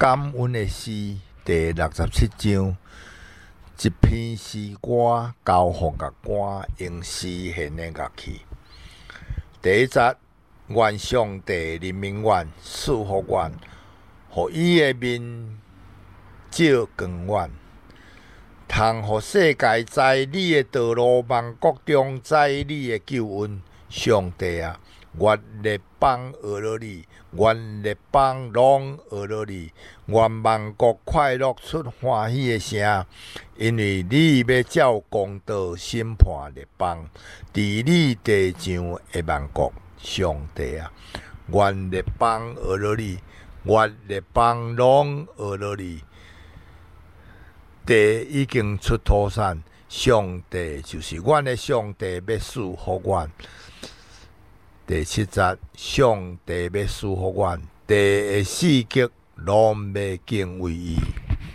感恩的诗第67章，一篇诗歌交予乐官，用诗献的乐器。第一节，愿上帝人民愿赐福愿，互伊的面照光远，通互世界知你的道路，万国中知你的救恩。上帝啊，愿列邦学了你，愿列邦拢学了你，愿万国快乐出欢喜的声，因为你要照公道审判列邦，治理地上的万国。上帝啊，愿列邦学了你，愿列邦拢学了你。地已经出土产，上帝就是阮的上帝，要赐福阮。第7节，上帝要赐福阮，地的四极拢要敬畏伊。